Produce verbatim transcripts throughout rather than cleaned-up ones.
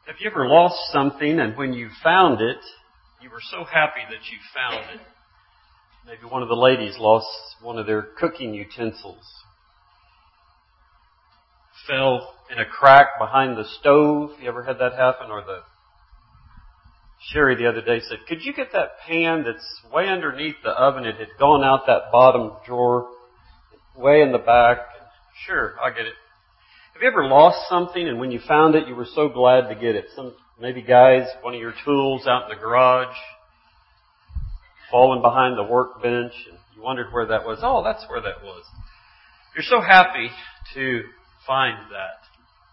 Have you ever lost something and when you found it, you were so happy that you found it? Maybe one of the ladies lost one of their cooking utensils. Fell in a crack behind the stove. You ever had that happen? Or the Sherry the other day said, could you get that pan that's way underneath the oven? It had gone out that bottom drawer, way in the back. Sure, I'll get it. Have you ever lost something and when you found it, you were so glad to get it? Some, maybe guys, one of your tools out in the garage, fallen behind the workbench, and you wondered where that was. Oh, that's where that was. You're so happy to find that.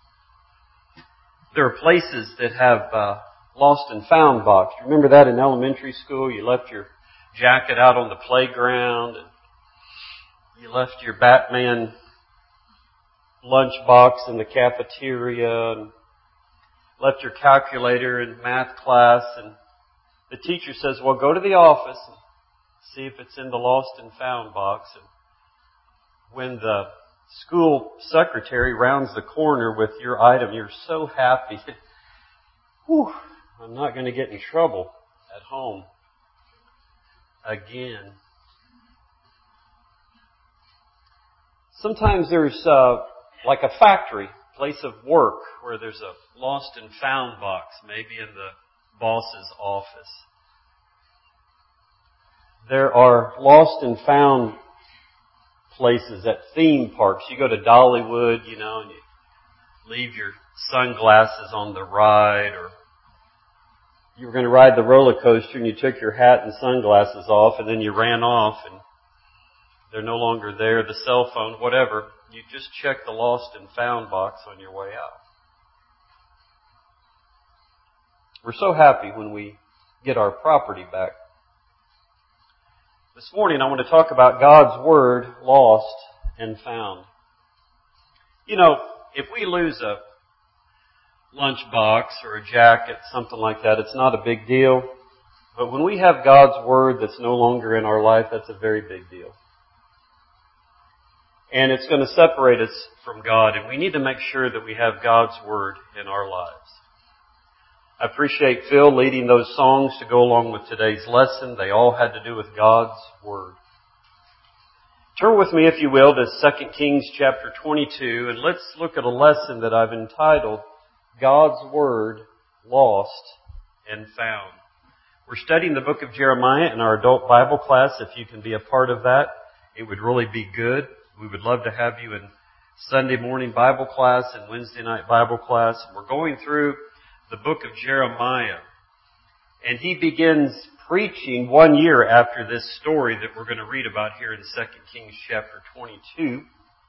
There are places that have uh, lost and found box. Remember that in elementary school? You left your jacket out on the playground, and you left your Batman lunchbox in the cafeteria, and left your calculator in math class, and the teacher says, well, go to the office and see if it's in the lost and found box. And when the school secretary rounds the corner with your item, you're so happy. Whew, I'm not going to get in trouble at home again. Sometimes there's uh, like a factory, place of work, where there's a lost and found box, maybe in the boss's office. There are lost and found places at theme parks. You go to Dollywood, you know, and you leave your sunglasses on the ride, or you were going to ride the roller coaster and you took your hat and sunglasses off and then you ran off and they're no longer there, the cell phone, whatever. You just check the lost and found box on your way out. We're so happy when we get our property back. This morning I want to talk about God's Word lost and found. You know, if we lose a lunchbox or a jacket, something like that, it's not a big deal. But when we have God's Word that's no longer in our life, that's a very big deal. And it's going to separate us from God, and we need to make sure that we have God's Word in our lives. I appreciate Phil leading those songs to go along with today's lesson. They all had to do with God's Word. Turn with me, if you will, to Second Kings chapter twenty-two, and let's look at a lesson that I've entitled, God's Word Lost and Found. We're studying the book of Jeremiah in our adult Bible class. If you can be a part of that, it would really be good. We would love to have you in Sunday morning Bible class and Wednesday night Bible class. We're going through the book of Jeremiah. And he begins preaching one year after this story that we're going to read about here in Second Kings chapter twenty-two.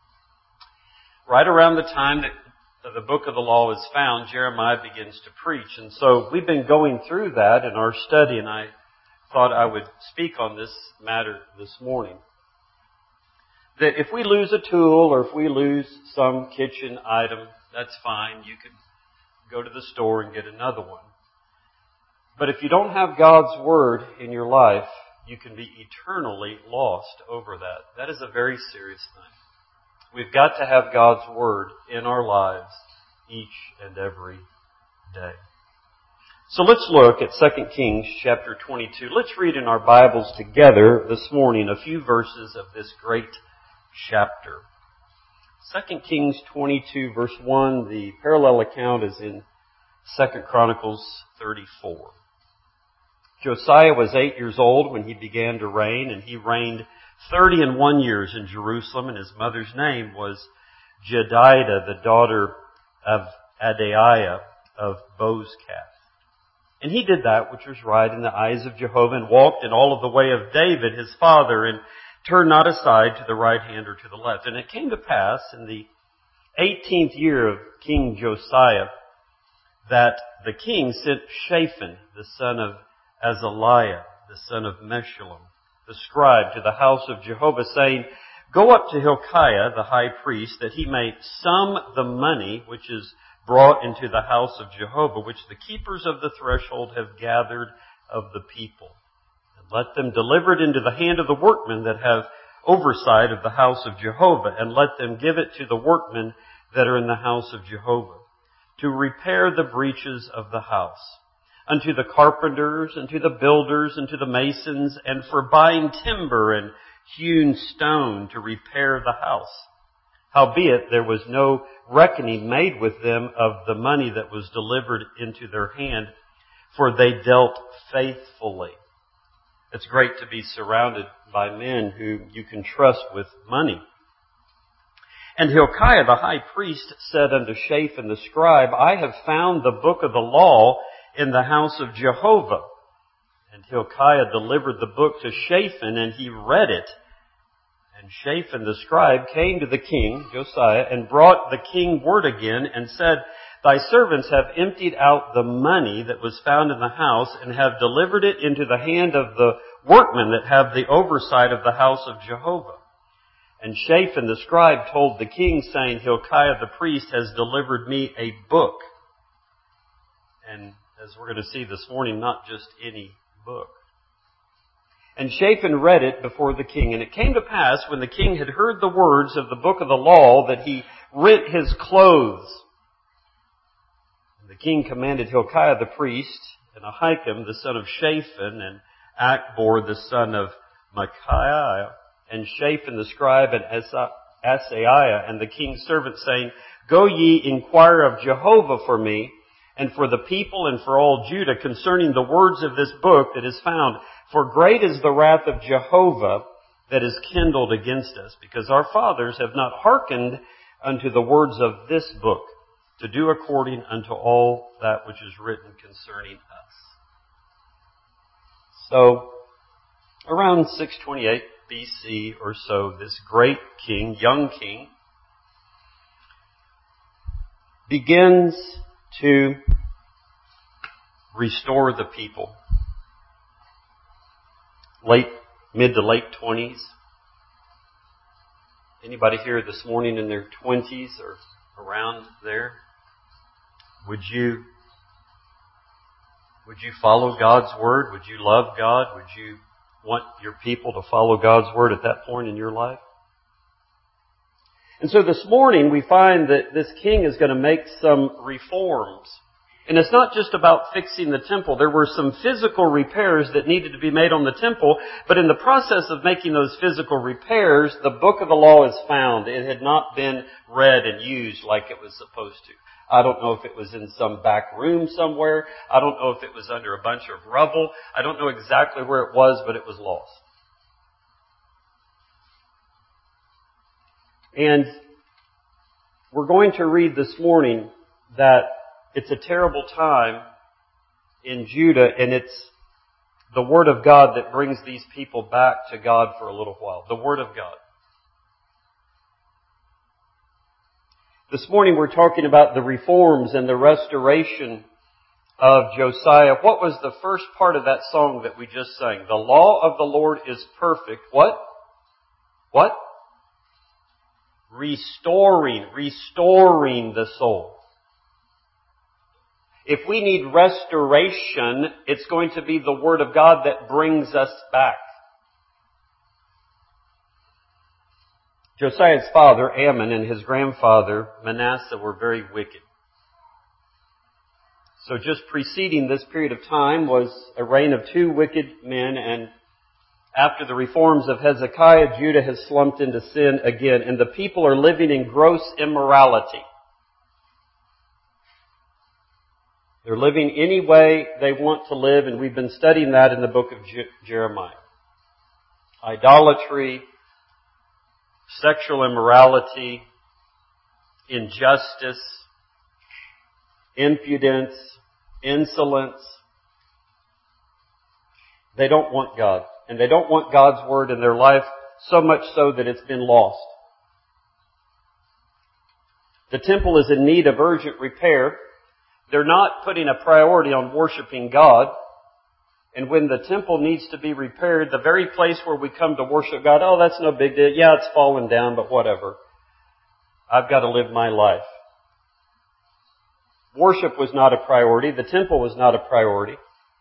Right around the time that the book of the law is found, Jeremiah begins to preach. And so we've been going through that in our study, and I thought I would speak on this matter this morning. That if we lose a tool or if we lose some kitchen item, that's fine. You can go to the store and get another one. But if you don't have God's Word in your life, you can be eternally lost over that. That is a very serious thing. We've got to have God's Word in our lives each and every day. So let's look at Second Kings chapter twenty-two. Let's read in our Bibles together this morning a few verses of this great chapter. Second Kings twenty-two verse one, the parallel account is in Second Chronicles thirty-four. Josiah was eight years old when he began to reign, and he reigned thirty and one years in Jerusalem, and his mother's name was Jedidah, the daughter of Adaiah of Bozkath. And he did that which was right in the eyes of Jehovah, and walked in all of the way of David his father, and turned not aside to the right hand or to the left. And it came to pass in the eighteenth year of King Josiah that the king sent Shaphan, the son of Azaliah, the son of Meshullam, the scribe, to the house of Jehovah, saying, go up to Hilkiah, the high priest, that he may sum the money which is brought into the house of Jehovah, which the keepers of the threshold have gathered of the people. Let them deliver it into the hand of the workmen that have oversight of the house of Jehovah, and let them give it to the workmen that are in the house of Jehovah. to repair the breaches of the house, unto the carpenters, and to the builders, and to the masons, and for buying timber and hewn stone to repair the house. Howbeit there was no reckoning made with them of the money that was delivered into their hand, for they dealt faithfully. It's great to be surrounded by men who you can trust with money. And Hilkiah the high priest said unto Shaphan the scribe, I have found the book of the law in the house of Jehovah. And Hilkiah delivered the book to Shaphan, and he read it. And Shaphan the scribe came to the king, Josiah, and brought the king word again, and said, Thy servants have emptied out the money that was found in the house, and have delivered it into the hand of the workmen that have the oversight of the house of Jehovah. And Shaphan the scribe told the king, saying, Hilkiah the priest has delivered me a book. And as we're going to see this morning, not just any book. And Shaphan read it before the king. And it came to pass, when the king had heard the words of the book of the law, that he rent his clothes. And the king commanded Hilkiah the priest, and Ahikam the son of Shaphan, and Achbor the son of Micaiah, and Shaphan the scribe, and Asaiah, and the king's servants, saying, Go ye, inquire of Jehovah for me, and for the people, and for all Judah, concerning the words of this book that is found. For great is the wrath of Jehovah that is kindled against us, because our fathers have not hearkened unto the words of this book, to do according unto all that which is written concerning us. So, around six twenty-eight B C or so, this great king, young king, begins to restore the people. Late, mid to late twenties. Anybody here this morning in their twenties or around there? Would you, would you follow God's word? Would you love God? Would you want your people to follow God's word at that point in your life? And so this morning we find that this king is going to make some reforms. And it's not just about fixing the temple. There were some physical repairs that needed to be made on the temple, but in the process of making those physical repairs, the book of the law is found. It had not been read and used like it was supposed to. I don't know if it was in some back room somewhere. I don't know if it was under a bunch of rubble. I don't know exactly where it was, but it was lost. And we're going to read this morning that it's a terrible time in Judah, and it's the Word of God that brings these people back to God for a little while. The Word of God. This morning we're talking about the reforms and the restoration of Josiah. What was the first part of that song that we just sang? The law of the Lord is perfect. What? What? Restoring, restoring the soul. If we need restoration, it's going to be the Word of God that brings us back. Josiah's father, Ammon, and his grandfather, Manasseh, were very wicked. So just preceding this period of time was a reign of two wicked men, and after the reforms of Hezekiah, Judah has slumped into sin again, and the people are living in gross immorality. They're living any way they want to live, and we've been studying that in the book of Je- Jeremiah. Idolatry, sexual immorality, injustice, impudence, insolence. They don't want God. And they don't want God's Word in their life, so much so that it's been lost. The temple is in need of urgent repair. They're not putting a priority on worshiping God. And when the temple needs to be repaired, the very place where we come to worship God, oh, that's no big deal. Yeah, it's fallen down, but whatever. I've got to live my life. Worship was not a priority. The temple was not a priority.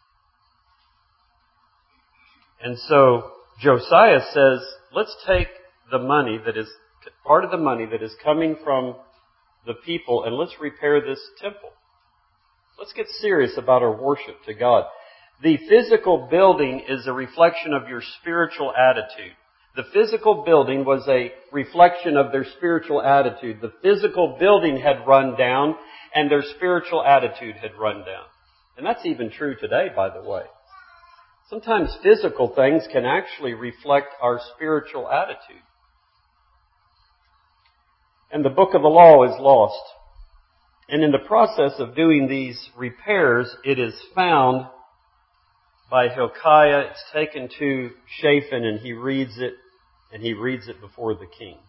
And so Josiah says, let's take the money that is, part of the money that is coming from the people and let's repair this temple. Let's get serious about our worship to God. The physical building is a reflection of your spiritual attitude. The physical building was a reflection of their spiritual attitude. The physical building had run down and their spiritual attitude had run down. And that's even true today, by the way. Sometimes physical things can actually reflect our spiritual attitude. And the book of the law is lost. And in the process of doing these repairs, it is found by Hilkiah. It's taken to Shaphan and he reads it, and he reads it before the king.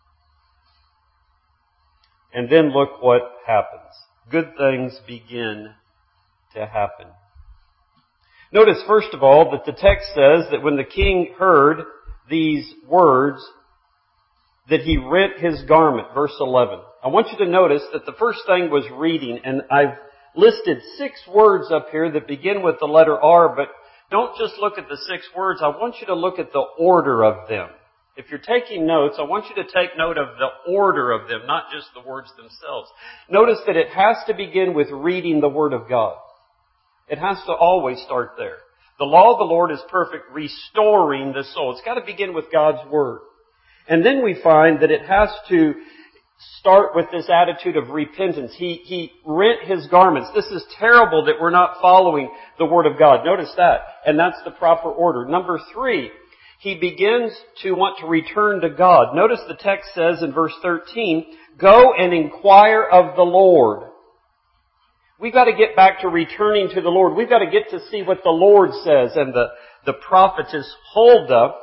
And then look what happens. Good things begin to happen. Notice, first of all, that the text says that when the king heard these words, that he rent his garment. Verse eleven. I want you to notice that the first thing was reading, and I've listed six words up here that begin with the letter R, but don't just look at the six words. I want you to look at the order of them. If you're taking notes, I want you to take note of the order of them, not just the words themselves. Notice that it has to begin with reading the Word of God. It has to always start there. The law of the Lord is perfect, restoring the soul. It's got to begin with God's Word. And then we find that it has to start with this attitude of repentance. He, he rent his garments. This is terrible that we're not following the Word of God. Notice that. And that's the proper order. Number three, he begins to want to return to God. Notice the text says in verse thirteen, go and inquire of the Lord. We've got to get back to returning to the Lord. We've got to get to see what the Lord says. And the, the prophetess Huldah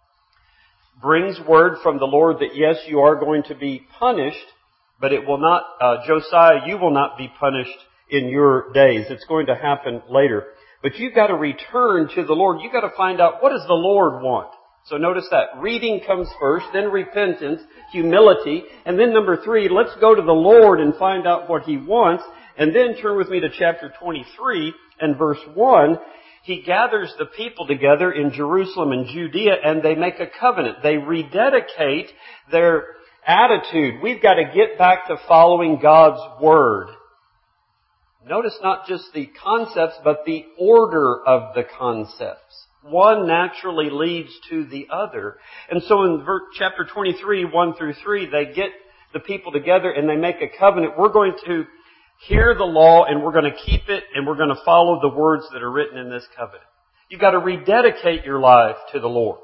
brings word from the Lord that yes, you are going to be punished, but it will not, uh, Josiah, you will not be punished in your days. It's going to happen later. But you've got to return to the Lord. You've got to find out, what does the Lord want? So notice that. Reading comes first, then repentance, humility, and then number three, let's go to the Lord and find out what He wants. And then turn with me to chapter twenty-three and verse one. He gathers the people together in Jerusalem and Judea and they make a covenant. They rededicate their attitude. We've got to get back to following God's Word. Notice not just the concepts, but the order of the concepts. One naturally leads to the other. And so in chapter twenty-three, one through three, they get the people together and they make a covenant. We're going to hear the law and we're going to keep it and we're going to follow the words that are written in this covenant. You've got to rededicate your life to the Lord.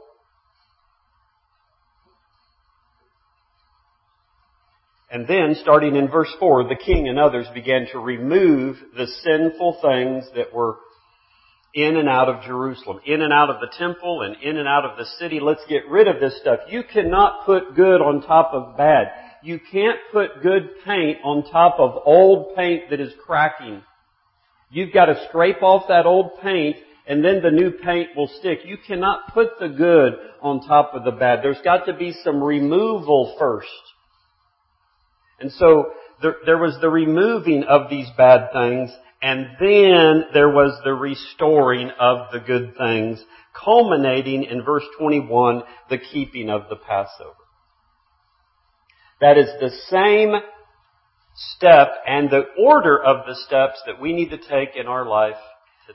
And then, starting in verse four, the king and others began to remove the sinful things that were in and out of Jerusalem, in and out of the temple and in and out of the city. Let's get rid of this stuff. You cannot put good on top of bad. You can't put good paint on top of old paint that is cracking. You've got to scrape off that old paint and then the new paint will stick. You cannot put the good on top of the bad. There's got to be some removal first. And so there, there was the removing of these bad things, and then there was the restoring of the good things, culminating in verse twenty-one, the keeping of the Passover. That is the same step and the order of the steps that we need to take in our life today.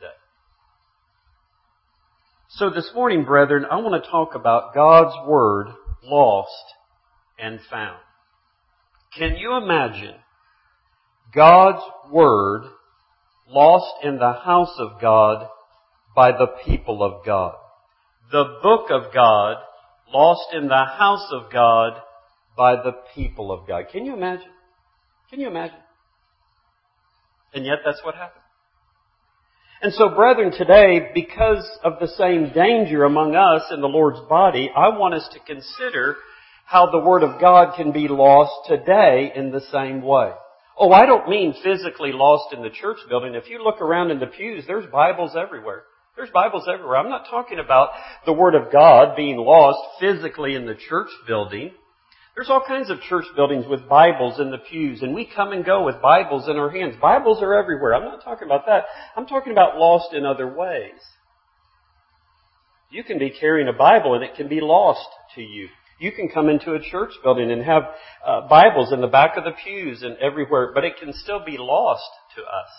So this morning, brethren, I want to talk about God's Word lost and found. Can you imagine God's Word lost in the house of God by the people of God? The book of God lost in the house of God by the people of God. Can you imagine? Can you imagine? And yet that's what happened. And so, brethren, today, because of the same danger among us in the Lord's body, I want us to consider how the Word of God can be lost today in the same way. Oh, I don't mean physically lost in the church building. If you look around in the pews, there's Bibles everywhere. There's Bibles everywhere. I'm not talking about the Word of God being lost physically in the church building. There's all kinds of church buildings with Bibles in the pews, and we come and go with Bibles in our hands. Bibles are everywhere. I'm not talking about that. I'm talking about lost in other ways. You can be carrying a Bible and it can be lost to you. You can come into a church building and have uh, Bibles in the back of the pews and everywhere, but it can still be lost to us.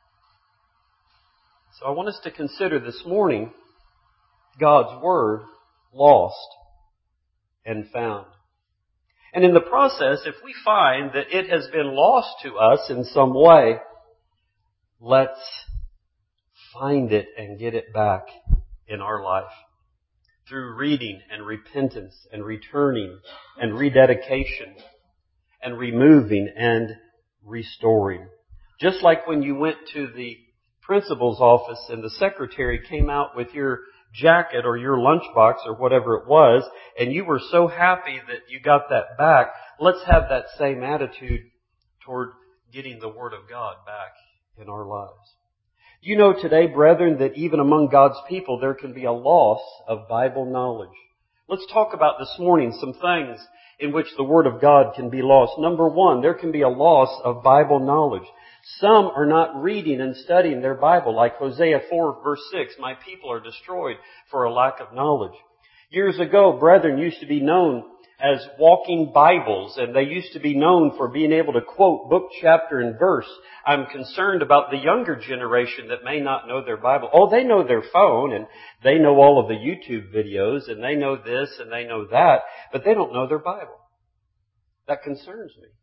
So I want us to consider this morning God's Word lost and found. And in the process, if we find that it has been lost to us in some way, let's find it and get it back in our life through reading and repentance and returning and rededication and removing and restoring. Just like when you went to the principal's office and the secretary came out with your jacket or your lunchbox or whatever it was, and you were so happy that you got that back, let's have that same attitude toward getting the Word of God back in our lives. You know today, brethren, that even among God's people there can be a loss of Bible knowledge. Let's talk about this morning some things in which the Word of God can be lost. Number one, there can be a loss of Bible knowledge. Some are not reading and studying their Bible, like Hosea four verse six, my people are destroyed for a lack of knowledge. Years ago, brethren used to be known as walking Bibles, and they used to be known for being able to quote book, chapter, and verse. I'm concerned about the younger generation that may not know their Bible. Oh, they know their phone, and they know all of the YouTube videos, and they know this, and they know that, but they don't know their Bible. That concerns me.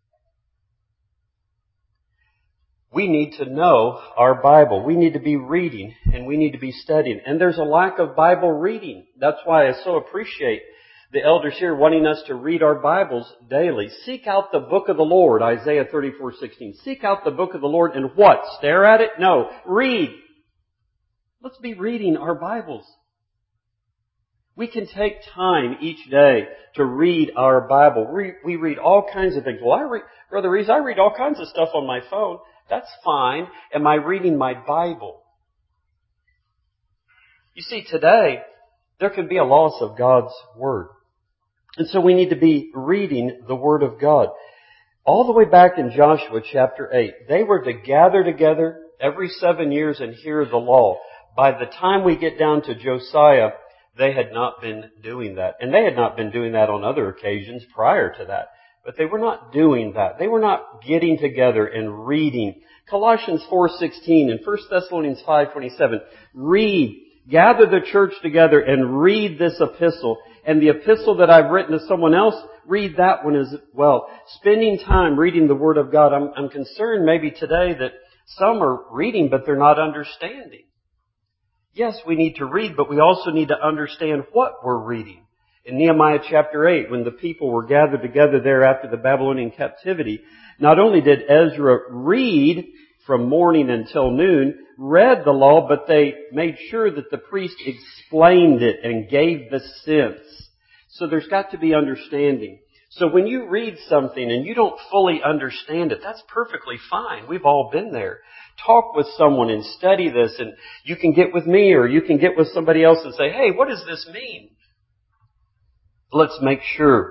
We need to know our Bible. We need to be reading, and we need to be studying. And there's a lack of Bible reading. That's why I so appreciate the elders here wanting us to read our Bibles daily. Seek out the book of the Lord, Isaiah thirty-four sixteen. Seek out the book of the Lord and what? Stare at it? No. Read. Let's be reading our Bibles. We can take time each day to read our Bible. We, we read all kinds of things. Well, I read, Brother Reese, I read all kinds of stuff on my phone. That's fine. Am I reading my Bible? You see, today, there can be a loss of God's Word. And so we need to be reading the Word of God. All the way back in Joshua chapter eight, they were to gather together every seven years and hear the law. By the time we get down to Josiah, they had not been doing that. And they had not been doing that on other occasions prior to that. But they were not doing that. They were not getting together and reading. Colossians four sixteen and First Thessalonians five twenty-seven. Read. Gather the church together and read this epistle. And the epistle that I've written to someone else, read that one as well. Spending time reading the Word of God. I'm, I'm concerned maybe today that some are reading, but they're not understanding. Yes, we need to read, but we also need to understand what we're reading. In Nehemiah chapter eight, when the people were gathered together there after the Babylonian captivity, not only did Ezra read from morning until noon, read the law, but they made sure that the priest explained it and gave the sense. So there's got to be understanding. So when you read something and you don't fully understand it, that's perfectly fine. We've all been there. Talk with someone and study this, and you can get with me or you can get with somebody else and say, hey, what does this mean? Let's make sure.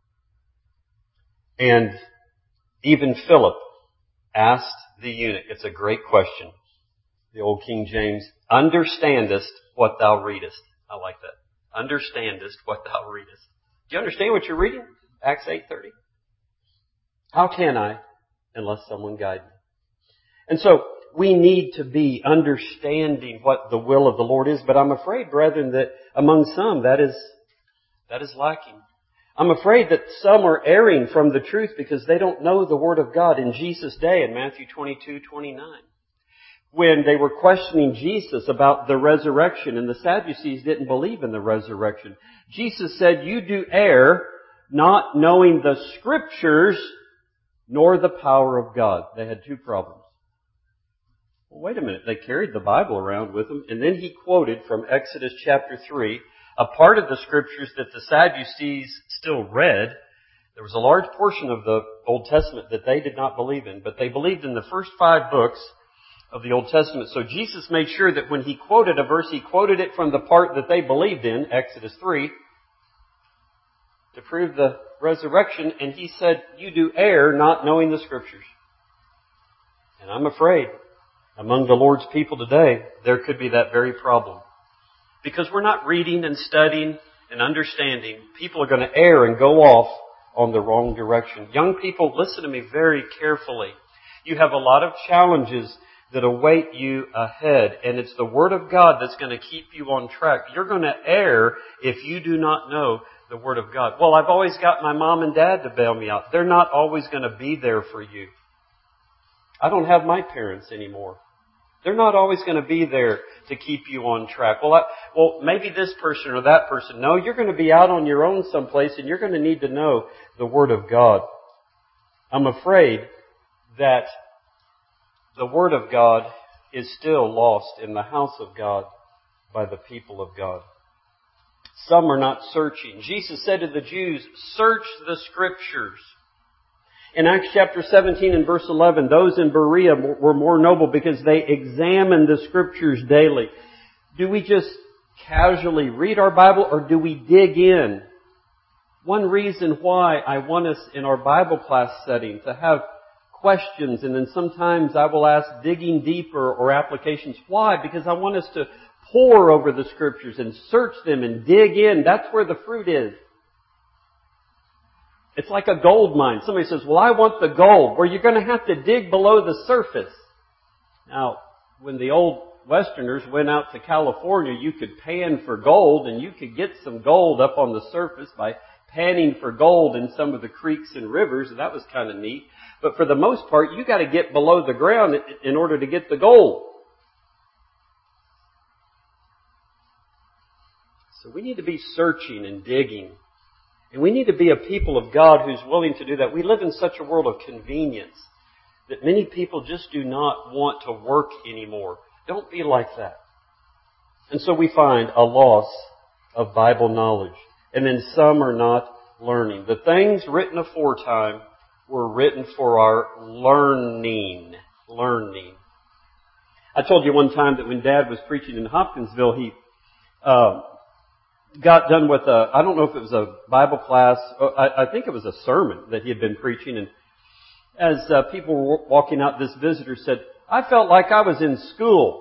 And even Philip asked the eunuch, it's a great question. The old King James, understandest what thou readest. I like that. Understandest what thou readest. Do you understand what you're reading? Acts eight thirty. How can I unless someone guide me? And so we need to be understanding what the will of the Lord is. But I'm afraid, brethren, that among some that is that is lacking. I'm afraid that some are erring from the truth because they don't know the Word of God. In Jesus' day, in Matthew twenty-two twenty-nine, when they were questioning Jesus about the resurrection, and the Sadducees didn't believe in the resurrection, Jesus said, you do err, not knowing the Scriptures nor the power of God. They had two problems. Well, wait a minute. They carried the Bible around with them, and then he quoted from Exodus chapter three, a part of the Scriptures that the Sadducees still read. There was a large portion of the Old Testament that they did not believe in, but they believed in the first five books of the Old Testament. So Jesus made sure that when he quoted a verse, he quoted it from the part that they believed in, Exodus three, to prove the resurrection. And he said, you do err not knowing the Scriptures. And I'm afraid among the Lord's people today, there could be that very problem. Because we're not reading and studying and understanding, people are going to err and go off on the wrong direction. Young people, listen to me very carefully. You have a lot of challenges that await you ahead, and it's the Word of God that's going to keep you on track. You're going to err if you do not know the Word of God. Well, I've always got my mom and dad to bail me out. They're not always going to be there for you. I don't have my parents anymore. They're not always going to be there to keep you on track. Well, I, well, maybe this person or that person. No, you're going to be out on your own someplace, and you're going to need to know the Word of God. I'm afraid that the Word of God is still lost in the house of God by the people of God. Some are not searching. Jesus said to the Jews, search the Scriptures. In Acts chapter seventeen and verse eleven, those in Berea were more noble because they examined the Scriptures daily. Do we just casually read our Bible, or do we dig in? One reason why I want us in our Bible class setting to have questions, and then sometimes I will ask digging deeper or applications. Why? Because I want us to pore over the Scriptures and search them and dig in. That's where the fruit is. It's like a gold mine. Somebody says, well, I want the gold. Well, you're going to have to dig below the surface. Now, when the old Westerners went out to California, you could pan for gold, and you could get some gold up on the surface by panning for gold in some of the creeks and rivers, and that was kind of neat. But for the most part, you got to get below the ground in order to get the gold. So we need to be searching and digging. And we need to be a people of God who's willing to do that. We live in such a world of convenience that many people just do not want to work anymore. Don't be like that. And so we find a loss of Bible knowledge. And then some are not learning. The things written aforetime were written for our learning. Learning. I told you one time that when Dad was preaching in Hopkinsville, he uh, got done with a, I don't know if it was a Bible class, I, I think it was a sermon that he had been preaching. And as uh, people were walking out, this visitor said, I felt like I was in school.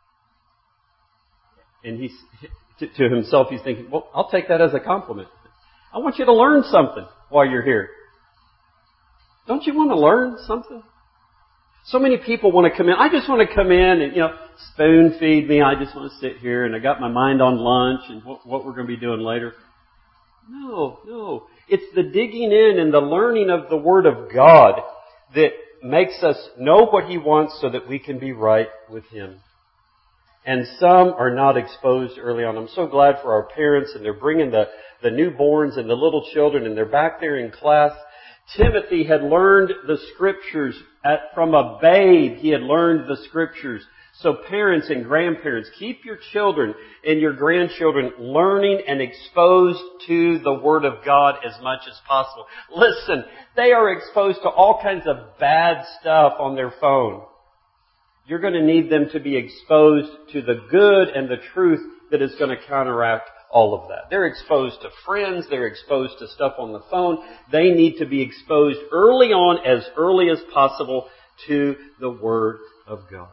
And he, to, to himself, he's thinking, well, I'll take that as a compliment. I want you to learn something while you're here. Don't you want to learn something? So many people want to come in. I just want to come in and, you know, spoon feed me. I just want to sit here and I got my mind on lunch and what, what we're going to be doing later. No, no. It's the digging in and the learning of the Word of God that makes us know what He wants so that we can be right with Him. And some are not exposed early on. I'm so glad for our parents, and they're bringing the, the newborns and the little children, and they're back there in class. Timothy had learned the Scriptures at, from a babe. He had learned the Scriptures. So parents and grandparents, keep your children and your grandchildren learning and exposed to the Word of God as much as possible. Listen, they are exposed to all kinds of bad stuff on their phone. You're going to need them to be exposed to the good and the truth that is going to counteract all of that. They're exposed to friends. They're exposed to stuff on the phone. They need to be exposed early on, as early as possible, to the Word of God.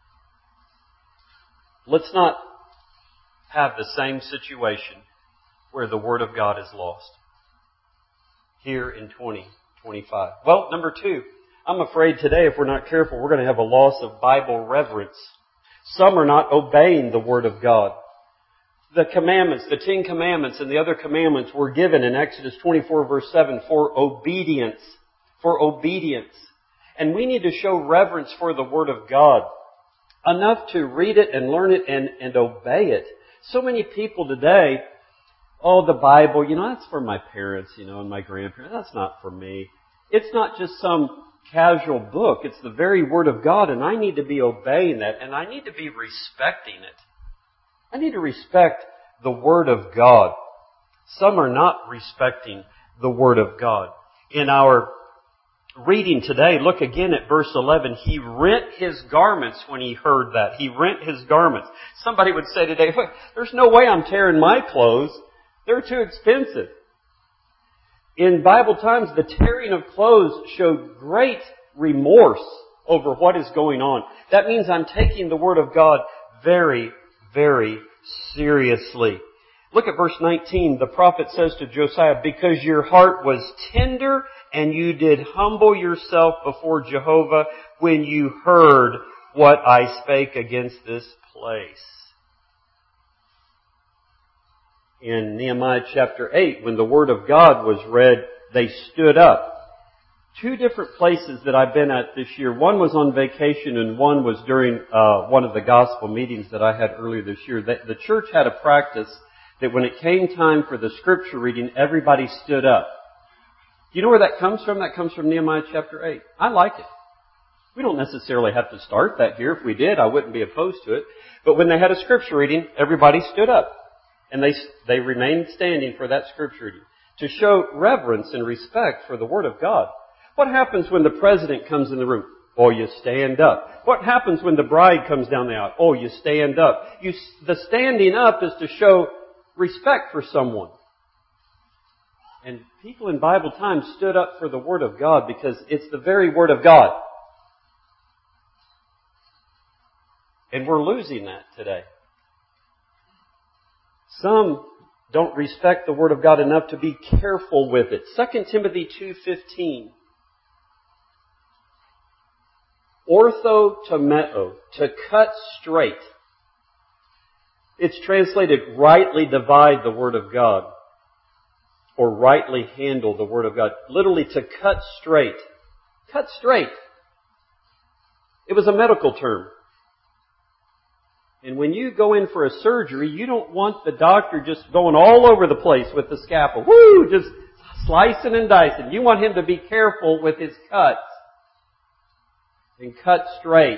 Let's not have the same situation where the Word of God is lost here in twenty twenty-five. Well, number two, I'm afraid today, if we're not careful, we're going to have a loss of Bible reverence. Some are not obeying the Word of God. The commandments, the Ten Commandments and the other commandments were given in Exodus twenty-four verse seven for obedience. For obedience. And we need to show reverence for the Word of God. Enough to read it and learn it and, and obey it. So many people today, oh, the Bible, you know, that's for my parents, you know, and my grandparents. That's not for me. It's not just some casual book. It's the very Word of God, and I need to be obeying that, and I need to be respecting it. I need to respect the Word of God. Some are not respecting the Word of God. In our reading today, look again at verse eleven. He rent his garments when he heard that. He rent his garments. Somebody would say today, there's no way I'm tearing my clothes. They're too expensive. In Bible times, the tearing of clothes showed great remorse over what is going on. That means I'm taking the Word of God very, very seriously. Look at verse nineteen. The prophet says to Josiah, because your heart was tender and you did humble yourself before Jehovah when you heard what I spake against this place. In Nehemiah chapter eight, when the Word of God was read, they stood up. Two different places that I've been at this year. One was on vacation and one was during uh, one of the gospel meetings that I had earlier this year. The, the church had a practice that when it came time for the scripture reading, everybody stood up. Do you know where that comes from? That comes from Nehemiah chapter eight. I like it. We don't necessarily have to start that here. If we did, I wouldn't be opposed to it. But when they had a scripture reading, everybody stood up. And they, they remained standing for that scripture reading to show reverence and respect for the Word of God. What happens when the president comes in the room? Oh, you stand up. What happens when the bride comes down the aisle? Oh, you stand up. You, the standing up is to show respect for someone. And people in Bible times stood up for the Word of God because it's the very Word of God. And we're losing that today. Some don't respect the Word of God enough to be careful with it. Second Timothy two fifteen. Orthotomeo, to cut straight. It's translated rightly divide the Word of God. Or rightly handle the Word of God. Literally to cut straight. Cut straight. It was a medical term. And when you go in for a surgery, you don't want the doctor just going all over the place with the scalpel. Woo! Just slicing and dicing. You want him to be careful with his cuts. And cut straight.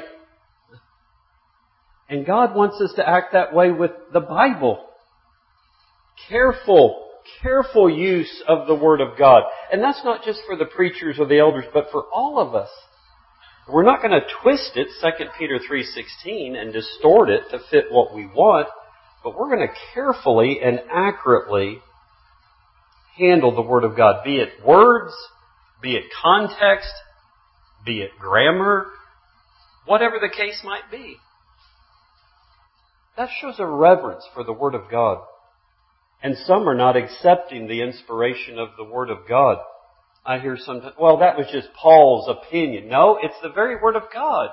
And God wants us to act that way with the Bible. Careful, careful use of the Word of God. And that's not just for the preachers or the elders, but for all of us. We're not going to twist it, Second Peter three sixteen, and distort it to fit what we want, but we're going to carefully and accurately handle the Word of God, be it words, be it context, be it grammar, whatever the case might be. That shows a reverence for the Word of God. And some are not accepting the inspiration of the Word of God. I hear sometimes, well, that was just Paul's opinion. No, it's the very Word of God.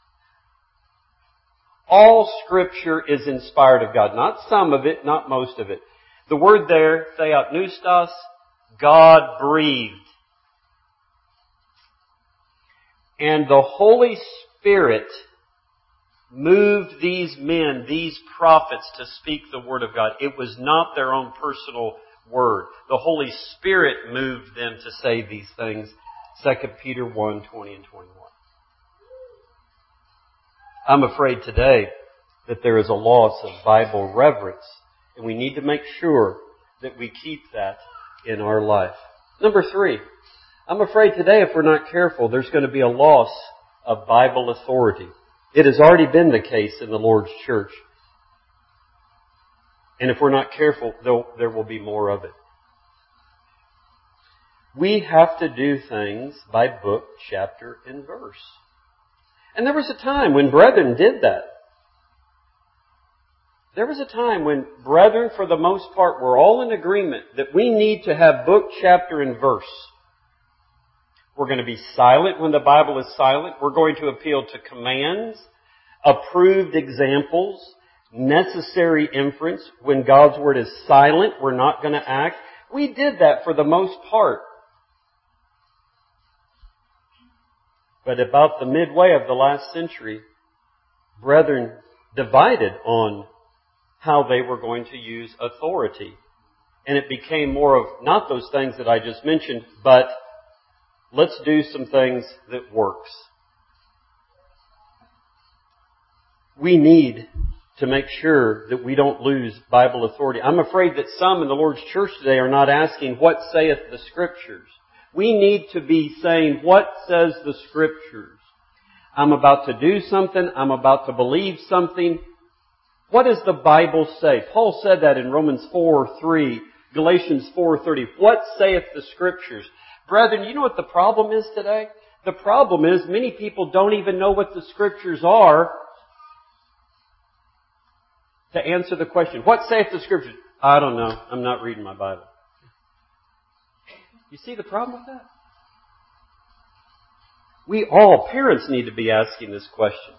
All Scripture is inspired of God. Not some of it, not most of it. The word there, theopneustos, God breathed. And the Holy Spirit moved these men, these prophets, to speak the Word of God. It was not their own personal word. The Holy Spirit moved them to say these things. Second Peter one, twenty and twenty-one. I'm afraid today that there is a loss of Bible reverence, and we need to make sure that we keep that in our life. Number three, I'm afraid today if we're not careful, there's going to be a loss of Bible authority. It has already been the case in the Lord's church. And if we're not careful, there will be more of it. We have to do things by book, chapter, and verse. And there was a time when brethren did that. There was a time when brethren, for the most part, were all in agreement that we need to have book, chapter, and verse. We're going to be silent when the Bible is silent. We're going to appeal to commands, approved examples, necessary inference. When God's Word is silent, we're not going to act. We did that for the most part. But about the midway of the last century, brethren divided on how they were going to use authority. And it became more of not those things that I just mentioned, but let's do some things that works. We need to make sure that we don't lose Bible authority. I'm afraid that some in the Lord's church today are not asking, what saith the Scriptures? We need to be saying, what says the Scriptures? I'm about to do something. I'm about to believe something. What does the Bible say? Paul said that in Romans four three, Galatians four thirty. What saith the Scriptures? Brethren, you know what the problem is today? The problem is many people don't even know what the Scriptures are to answer the question. What saith the Scriptures? I don't know. I'm not reading my Bible. You see the problem with that? We all, parents, need to be asking this question.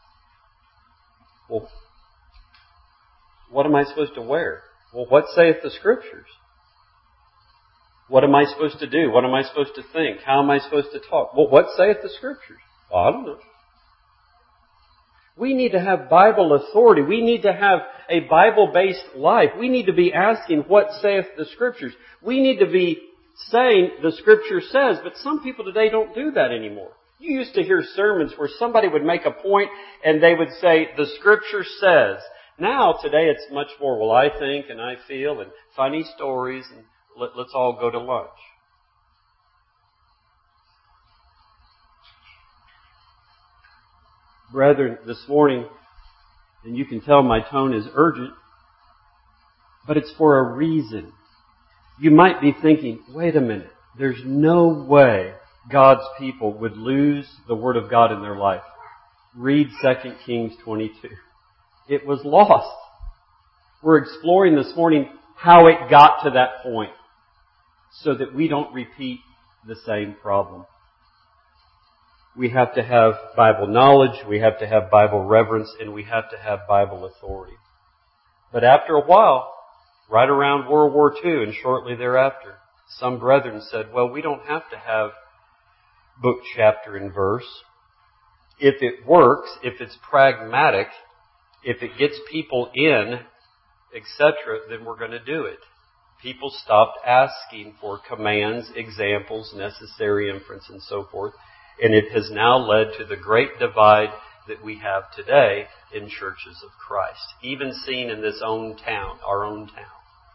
Well, what am I supposed to wear? Well, what saith the Scriptures? What am I supposed to do? What am I supposed to think? How am I supposed to talk? Well, what saith the Scriptures? Well, I don't know. We need to have Bible authority. We need to have a Bible-based life. We need to be asking, what saith the Scriptures? We need to be saying, the Scripture says, but some people today don't do that anymore. You used to hear sermons where somebody would make a point and they would say, the Scripture says. Now, today, it's much more, well, I think and I feel, and funny stories, and let, let's all go to lunch. Brethren, this morning, and you can tell my tone is urgent, but it's for a reason. You might be thinking, wait a minute, there's no way God's people would lose the Word of God in their life. Read Second Kings twenty-two. It was lost. We're exploring this morning how it got to that point so that we don't repeat the same problem. We have to have Bible knowledge, we have to have Bible reverence, and we have to have Bible authority. But after a while, right around World War Two and shortly thereafter, some brethren said, well, we don't have to have book, chapter, and verse. If it works, if it's pragmatic, if it gets people in, et cetera, then we're going to do it. People stopped asking for commands, examples, necessary inference, and so forth. And it has now led to the great divide that we have today in churches of Christ, even seen in this own town, our own town.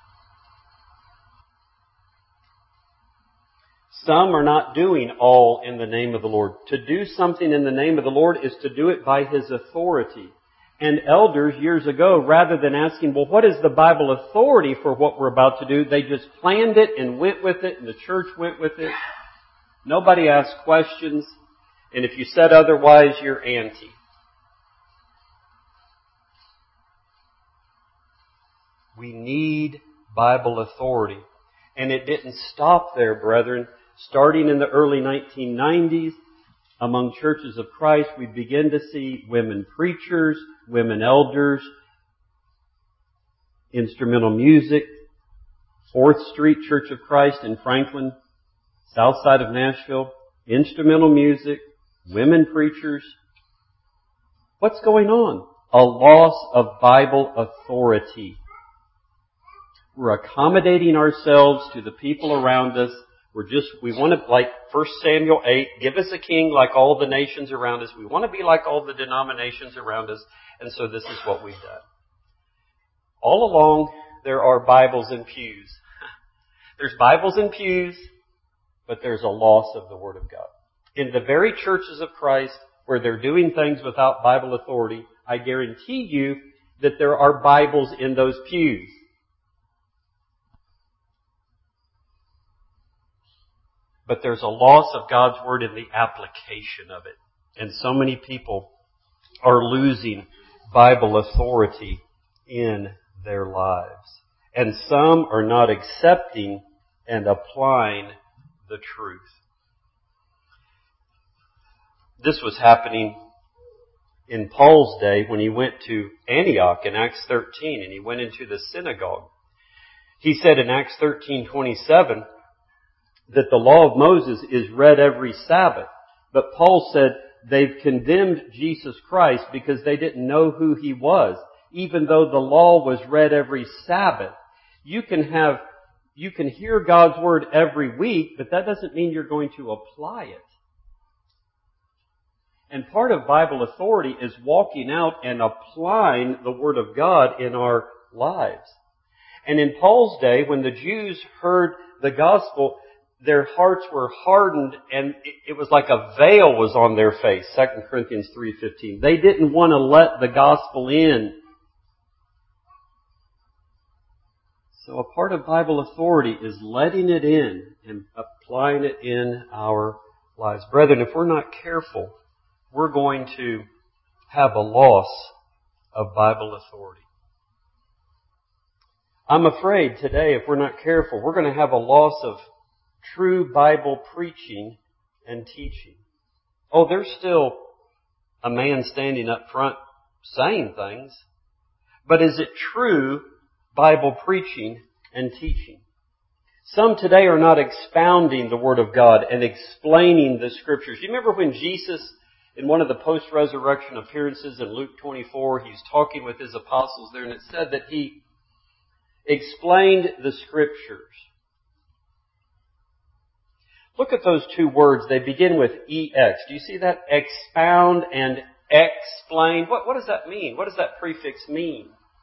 Some are not doing all in the name of the Lord. To do something in the name of the Lord is to do it by His authority. And elders years ago, rather than asking, well, what is the Bible authority for what we're about to do, they just planned it and went with it, and the church went with it. Nobody asked questions, and if you said otherwise, you're anti. We need Bible authority. And it didn't stop there, brethren. Starting in the early nineteen nineties, among churches of Christ, we begin to see women preachers, women elders, instrumental music, Fourth Street Church of Christ in Franklin, south side of Nashville, instrumental music, women preachers. What's going on? A loss of Bible authority. We're accommodating ourselves to the people around us. We're just, we want to, like First Samuel eight, give us a king like all the nations around us. We want to be like all the denominations around us. And so this is what we've done. All along, there are Bibles in pews. There's Bibles in pews, but there's a loss of the Word of God. In the very churches of Christ where they're doing things without Bible authority, I guarantee you that there are Bibles in those pews. But there's a loss of God's Word in the application of it. And so many people are losing Bible authority in their lives. And some are not accepting and applying the truth. This was happening in Paul's day when he went to Antioch in Acts thirteen and he went into the synagogue. He said in Acts thirteen twenty-seven that the law of Moses is read every Sabbath. But Paul said they've condemned Jesus Christ because they didn't know who He was, even though the law was read every Sabbath. You can have, you can hear God's Word every week, but that doesn't mean you're going to apply it. And part of Bible authority is walking out and applying the Word of God in our lives. And in Paul's day, when the Jews heard the gospel, their hearts were hardened and it was like a veil was on their face. Second Corinthians three fifteen. They didn't want to let the gospel in. So a part of Bible authority is letting it in and applying it in our lives. Brethren, if we're not careful, we're going to have a loss of Bible authority. I'm afraid today, if we're not careful, we're going to have a loss of true Bible preaching and teaching. Oh, there's still a man standing up front saying things, but is it true Bible preaching and teaching? Some today are not expounding the Word of God and explaining the Scriptures. Do you remember when Jesus, in one of the post-resurrection appearances in Luke twenty-four, he's talking with his apostles there, and it said that he explained the Scriptures. Look at those two words. They begin with E X. Do you see that? Expound and explain. What, what does that mean? What does that prefix mean?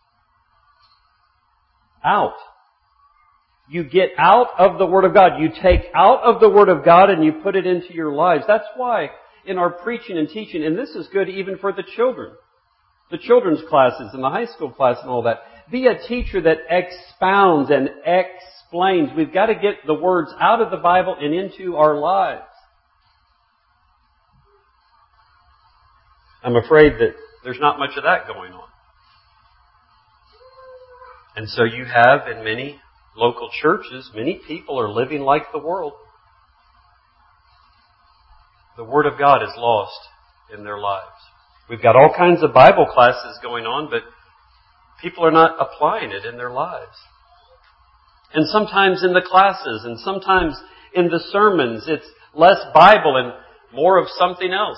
Out. You get out of the Word of God. You take out of the Word of God and you put it into your lives. That's why in our preaching and teaching, and this is good even for the children, the children's classes and the high school class and all that, be a teacher that expounds and explains. We've got to get the words out of the Bible and into our lives. I'm afraid that there's not much of that going on. And so you have in many local churches, many people are living like the world. The Word of God is lost in their lives. We've got all kinds of Bible classes going on, but people are not applying it in their lives. And sometimes in the classes, and sometimes in the sermons, it's less Bible and more of something else.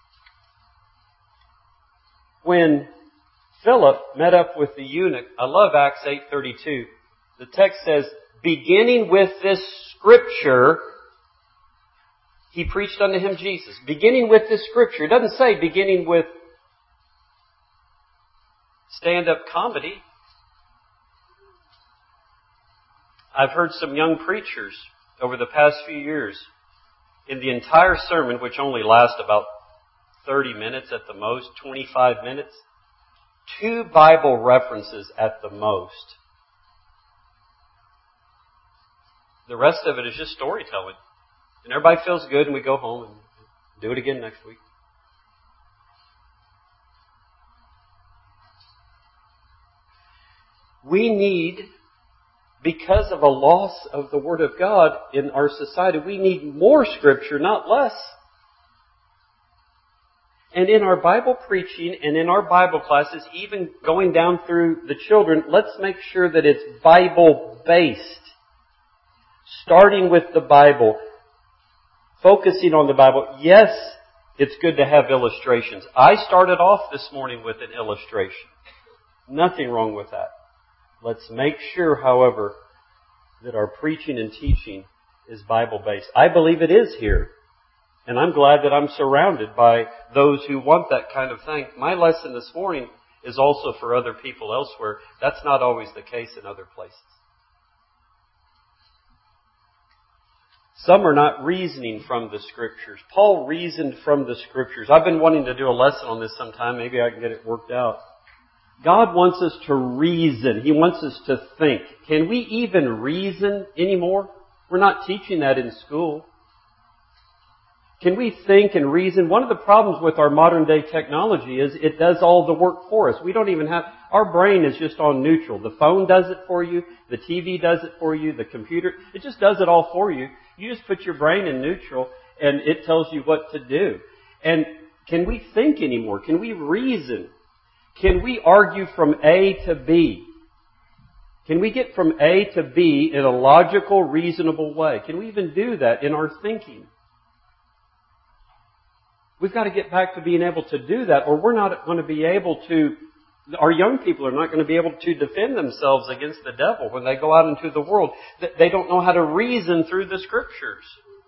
When Philip met up with the eunuch, I love Acts eight thirty-two. The text says, beginning with this scripture, he preached unto him Jesus. Beginning with this scripture. It doesn't say beginning with stand-up comedy. I've heard some young preachers over the past few years, in the entire sermon, which only lasts about thirty minutes at the most, twenty-five minutes, two Bible references at the most. The rest of it is just storytelling. And everybody feels good and we go home and do it again next week. We need, because of a loss of the Word of God in our society, we need more Scripture, not less. And in our Bible preaching and in our Bible classes, even going down through the children, let's make sure that it's Bible-based. Starting with the Bible, focusing on the Bible. Yes, it's good to have illustrations. I started off this morning with an illustration. Nothing wrong with that. Let's make sure, however, that our preaching and teaching is Bible-based. I believe it is here. And I'm glad that I'm surrounded by those who want that kind of thing. My lesson this morning is also for other people elsewhere. That's not always the case in other places. Some are not reasoning from the Scriptures. Paul reasoned from the Scriptures. I've been wanting to do a lesson on this sometime. Maybe I can get it worked out. God wants us to reason. He wants us to think. Can we even reason anymore? We're not teaching that in school. Can we think and reason? One of the problems with our modern day technology is it does all the work for us. We don't even have, our brain is just on neutral. The phone does it for you. The T V does it for you. The computer, it just does it all for you. You just put your brain in neutral and it tells you what to do. And can we think anymore? Can we reason? Can we argue from A to B? Can we get from A to B in a logical, reasonable way? Can we even do that in our thinking? We've got to get back to being able to do that, or we're not going to be able to, our young people are not going to be able to defend themselves against the devil when they go out into the world. They don't know how to reason through the Scriptures.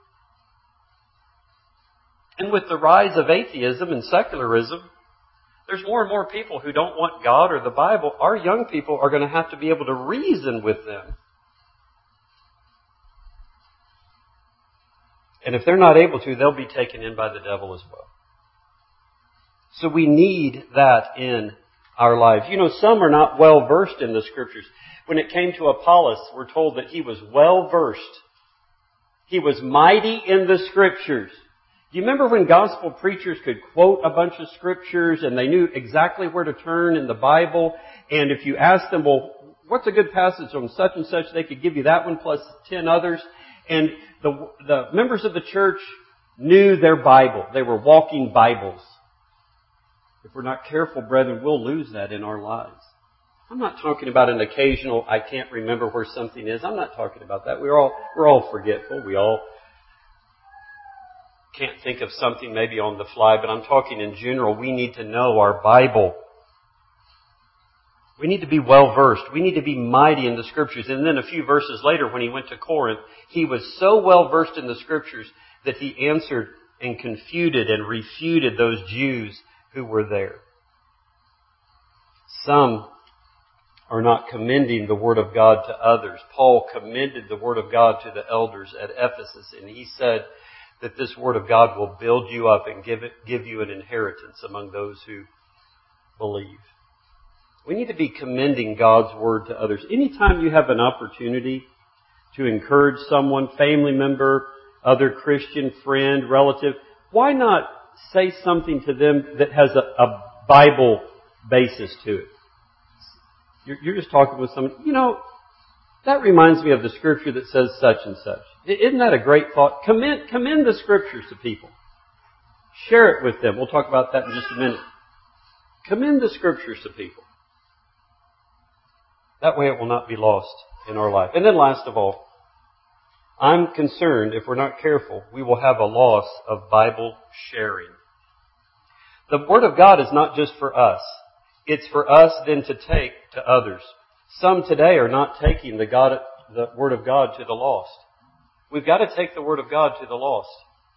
And with the rise of atheism and secularism, there's more and more people who don't want God or the Bible. Our young people are going to have to be able to reason with them. And if they're not able to, they'll be taken in by the devil as well. So we need that in our lives. You know, some are not well versed in the Scriptures. When it came to Apollos, we're told that he was well versed. He was mighty in the Scriptures. Do you remember when gospel preachers could quote a bunch of Scriptures and they knew exactly where to turn in the Bible? And if you asked them, well, what's a good passage on such and such? They could give you that one plus ten others. And the, the members of the church knew their Bible. They were walking Bibles. If we're not careful, brethren, we'll lose that in our lives. I'm not talking about an occasional, I can't remember where something is. I'm not talking about that. We're all, we're all forgetful. We all can't think of something maybe on the fly, but I'm talking in general. We need to know our Bible. We need to be well versed. We need to be mighty in the Scriptures. And then a few verses later, when he went to Corinth, he was so well versed in the Scriptures that he answered and confuted and refuted those Jews who were there. Some are not commending the Word of God to others. Paul commended the Word of God to the elders at Ephesus, and he said that this Word of God will build you up and give it, give you an inheritance among those who believe. We need to be commending God's Word to others. Anytime you have an opportunity to encourage someone, family member, other Christian friend, relative, why not say something to them that has a, a Bible basis to it? You're, you're just talking with someone, you know, that reminds me of the Scripture that says such and such. Isn't that a great thought? Commend, commend the Scriptures to people. Share it with them. We'll talk about that in just a minute. Commend the Scriptures to people. That way it will not be lost in our life. And then last of all, I'm concerned if we're not careful, we will have a loss of Bible sharing. The Word of God is not just for us. It's for us then to take to others. Some today are not taking the, God, the Word of God to the lost. We've got to take the Word of God to the lost.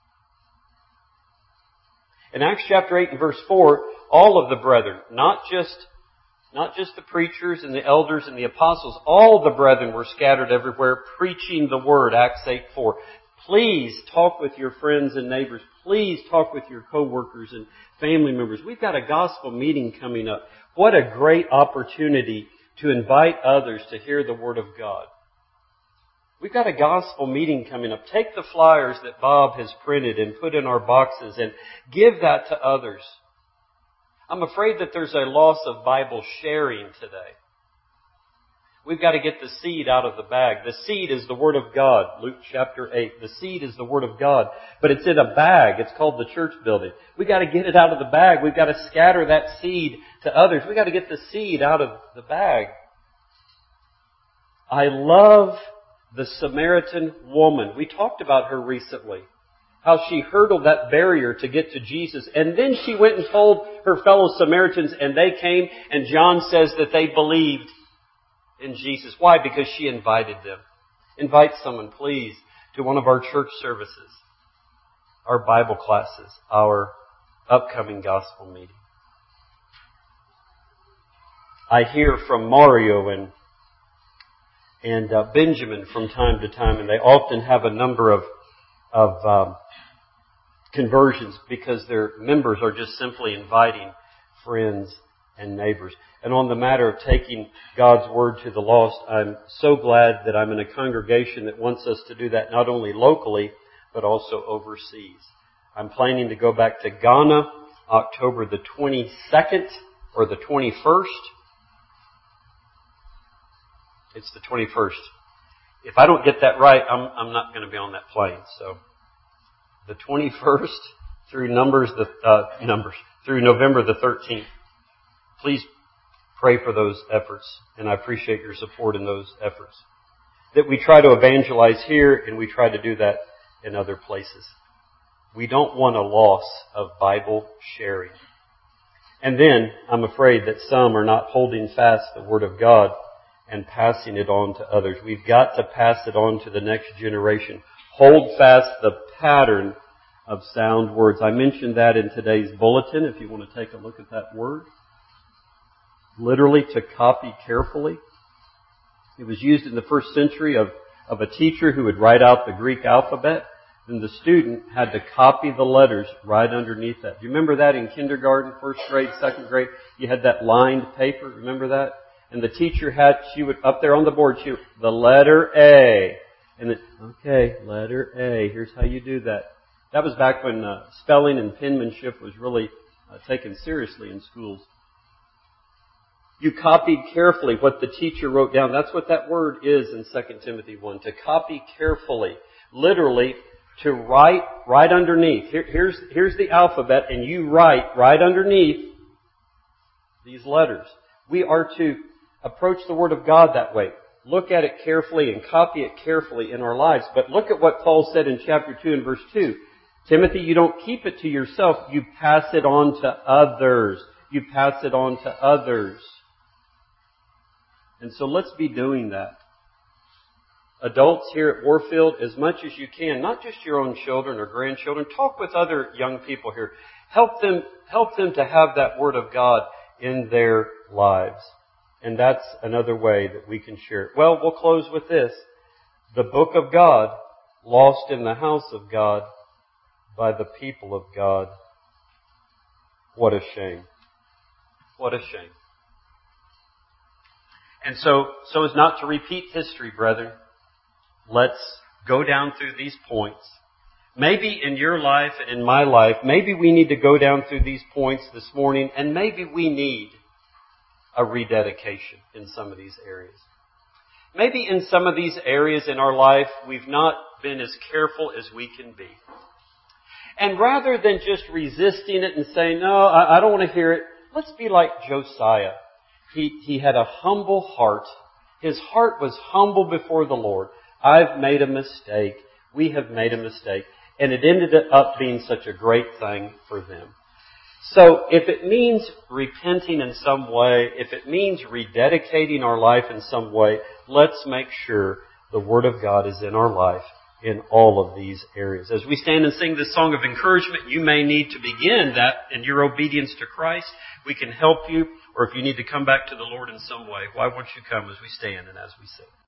In Acts chapter eight and verse four, all of the brethren, not just Not just the preachers and the elders and the apostles, all the brethren were scattered everywhere preaching the Word, Acts eight four. Please talk with your friends and neighbors. Please talk with your co-workers and family members. We've got a gospel meeting coming up. What a great opportunity to invite others to hear the Word of God. We've got a gospel meeting coming up. Take the flyers that Bob has printed and put in our boxes and give that to others. I'm afraid that there's a loss of Bible sharing today. We've got to get the seed out of the bag. The seed is the Word of God. Luke chapter eight. The seed is the Word of God. But it's in a bag. It's called the church building. We've got to get it out of the bag. We've got to scatter that seed to others. We've got to get the seed out of the bag. I love the Samaritan woman. We talked about her recently. How she hurdled that barrier to get to Jesus. And then she went and told her fellow Samaritans, and they came, and John says that they believed in Jesus. Why? Because she invited them. Invite someone, please, to one of our church services, our Bible classes, our upcoming gospel meeting. I hear from Mario and, and uh, Benjamin from time to time, and they often have a number of of um, conversions because their members are just simply inviting friends and neighbors. And on the matter of taking God's Word to the lost, I'm so glad that I'm in a congregation that wants us to do that not only locally, but also overseas. I'm planning to go back to Ghana October the twenty-second or the twenty-first. It's the twenty-first. If I don't get that right, I'm, I'm not going to be on that plane. So, the twenty-first through numbers the uh, numbers through November the thirteenth. Please pray for those efforts, and I appreciate your support in those efforts. That we try to evangelize here, and we try to do that in other places. We don't want a loss of Bible sharing. And then I'm afraid that some are not holding fast the Word of God and passing it on to others. We've got to pass it on to the next generation. Hold fast the pattern of sound words. I mentioned that in today's bulletin, if you want to take a look at that word. Literally, to copy carefully. It was used in the first century of, of a teacher who would write out the Greek alphabet. Then the student had to copy the letters right underneath that. Do you remember that in kindergarten, first grade, second grade? You had that lined paper. Remember that? And the teacher had, she would, up there on the board, she would, the letter A. And then, okay, letter A. Here's how you do that. That was back when uh, spelling and penmanship was really uh, taken seriously in schools. You copied carefully what the teacher wrote down. That's what that word is in Second Timothy one, to copy carefully. Literally, to write right underneath. Here, here's, here's the alphabet, and you write right underneath these letters. We are to approach the Word of God that way. Look at it carefully and copy it carefully in our lives. But look at what Paul said in chapter two and verse two. Timothy, you don't keep it to yourself. You pass it on to others. You pass it on to others. And so let's be doing that. Adults here at Warfield, as much as you can, not just your own children or grandchildren, talk with other young people here. Help them, help them to have that Word of God in their lives. And that's another way that we can share it. Well, we'll close with this. The book of God, lost in the house of God by the people of God. What a shame. What a shame. And so, so as not to repeat history, brethren, let's go down through these points. Maybe in your life and in my life, maybe we need to go down through these points this morning, and maybe we need a rededication in some of these areas. Maybe in some of these areas in our life, we've not been as careful as we can be. And rather than just resisting it and saying, no, I, I don't want to hear it, let's be like Josiah. He, he had a humble heart. His heart was humble before the Lord. I've made a mistake. We have made a mistake. And it ended up being such a great thing for them. So if it means repenting in some way, if it means rededicating our life in some way, let's make sure the Word of God is in our life in all of these areas. As we stand and sing this song of encouragement, you may need to begin that in your obedience to Christ. We can help you, or if you need to come back to the Lord in some way, why won't you come as we stand and as we sing?